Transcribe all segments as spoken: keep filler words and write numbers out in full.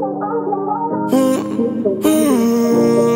Mm, mm,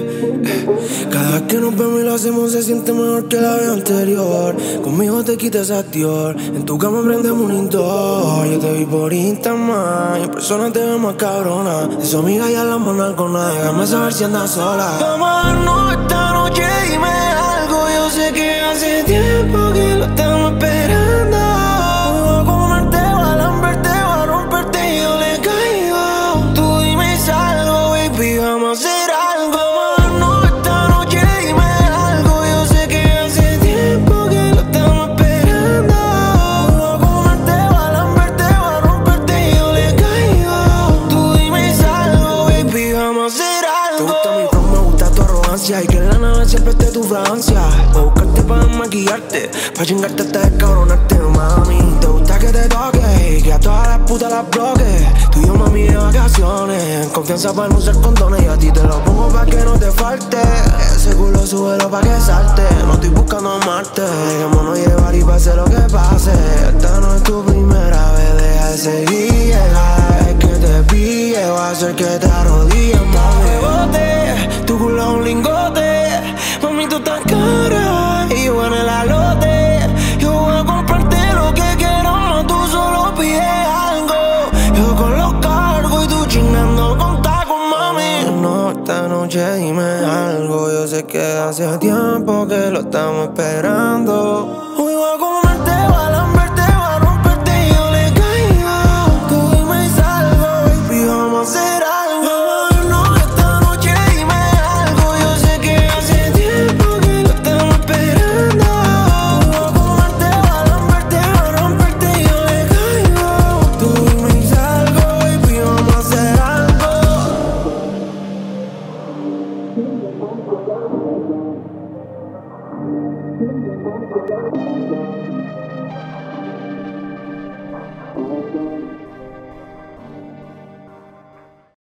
yeah. Cada vez que nos vemos y lo hacemos se siente mejor que la vez anterior. Conmigo te quitas a Dior, en tu cama prendemos un indoor. Yo te vi por Instagram y en persona te veo más cabrona. De su amiga ya la mano con nada, déjame saber si andas sola. Vamos a darnos esta noche, dime algo. Yo sé que hace tiempo que lo estamos esperando. Voy a comerte, voy a lamberte, voy a romperte y yo le caigo. Tú dime si algo, baby, vamos a hacer algo. Vamos a darnos esta noche, dime algo. Yo sé que hace tiempo que lo estamos esperando. Voy a comerte, voy a lamberte, voy a romperte y yo le caigo. Tú dime si algo, baby, vamos a hacer algo. Te gusta mi flow, me gusta tu arrogancia y que en la nave siempre esté tu fragancia. Voy a buscarte para maquillarte, para chingarte hasta descabronarte, mami. Te gusta que te toque y que a todas las putas las bloques. Tú y yo, mami, de vacaciones, confianza para no usar condones. Y a ti te lo pongo pa' que no te falte. Ese culo súbelo pa' que salte. No estoy buscando amarte, dejémonos llevar y pase lo que pase. Esta no es tu primera vez, deja de seguir. Cada vez que te pille va a hacer que te arrodilles, mami. Bote, tu culo es un lingote, mami, tú estás cara y yo en el alote. Yo voy a comprarte lo que quieras, tú solo pides algo. Yo con los cargos y tú chingando con tacos, mami. No, esta noche dime algo. Yo sé que hace tiempo que lo estamos esperando. Hoy voy a comerte, voy a lamberte, voy a romperte y yo le caigo. Tú dime si algo, baby, vamos a hacer algo. Thank you.